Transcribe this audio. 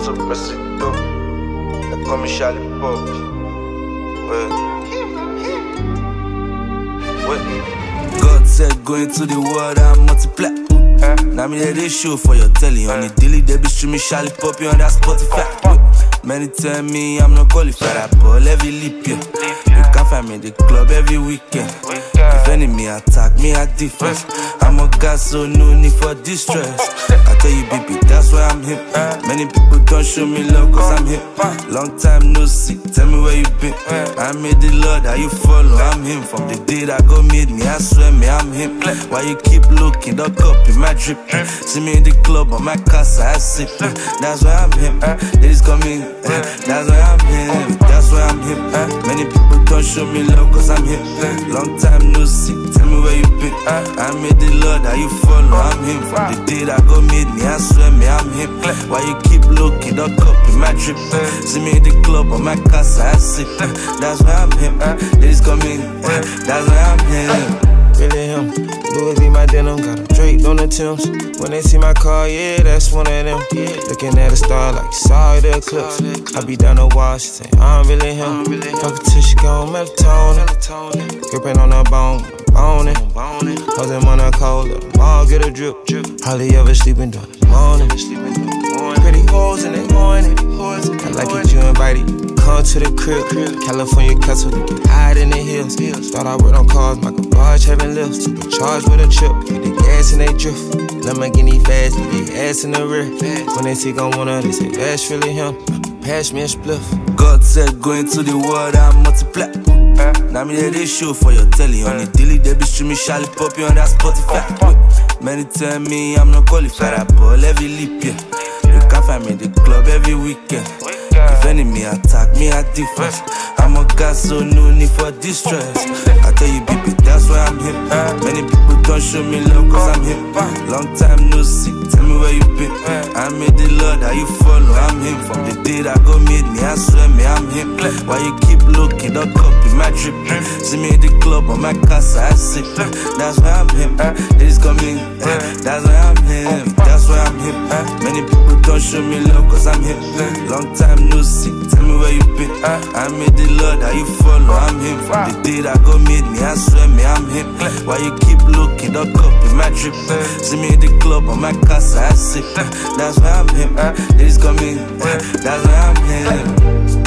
to Presido. They call me Charlie Pop. God said, go into the world and multiply. Now me they show for your telly. On the daily, they be streaming Charlie Pop on that Spotify. Many tell me I'm not qualified. I ball every leap year. You can find me in the club every weekend. If enemy attack me at defense, I'm a guy so no need for distress. I tell you baby, that's why I'm hip. Many people don't show me love cause I'm hip. Long time no see, tell me where you been. I made the Lord, how you follow, I'm him. From the day that God made me, I swear me, I'm him. Why you keep looking, the cup in my drip. See me in the club on my casa, I sip. That's why I'm him. Ladies coming, that's why I'm him. That's why I'm him. Many people don't show me love cause I'm hip. Long time no see, tell me where you been. I made the Lord, how you follow, I'm him. From the day that God made me, I swear me, I'm him. Why you keep looking, the cup in my drip. See me in the club on my casa, I sip. That's why I'm him. Ladies coming, that's why I'm him. Really him, Louis V my denim, got a Drake on the Timbs. When they see my car, yeah, that's one of them. Looking at a star like saw the eclipse. I be down the wall, she say, I'm really him. Fuck it till she gon' melatonin. Gripping on the bone, boning. Hold him on a cold, let them all get a drip. Hardly ever sleeping during the morning. Pretty hoes in the morning. I like it, you invited. Come to the crib. California castle, we get hide in the hills. Thought I worked on cars, my garage having lifts. Supercharged with a chip, get the gas and they drift. Lamborghini fast, get the ass in the rear. When they see gon' wanna, they say that's really him. Pass me a spliff. God said, go into the world and multiply. Now me they show for your telly. On the daily, they be streaming Charlie Pop on that Spotify. Many tell me I'm not qualified. I ball every leap year. You can find me in the club every weekend. If enemy attack me at defense, I'm a guy so no need for distress. I tell you baby, that's why I'm hip. Many people don't show me love cause I'm hip. Long time no see, tell me where you been. I made the Lord, how you follow, I'm him. From the day that God made me, I swear me, I'm him. Why you keep looking, the cup in my drip. See me in the club on my casa, I sip. That's why I'm him. Ladies coming, that's why I'm him. That's why I'm hip. Many people don't show me love cause I'm hip. Long time no see, tell me where you been. I made the Lord, how you follow, I'm him. From the day that God made me, I swear me, I'm him. Why you keep looking, the cup in my drip. See me in the club on my casa, I sip. That's why I'm him. Ladies coming, that's why I'm him.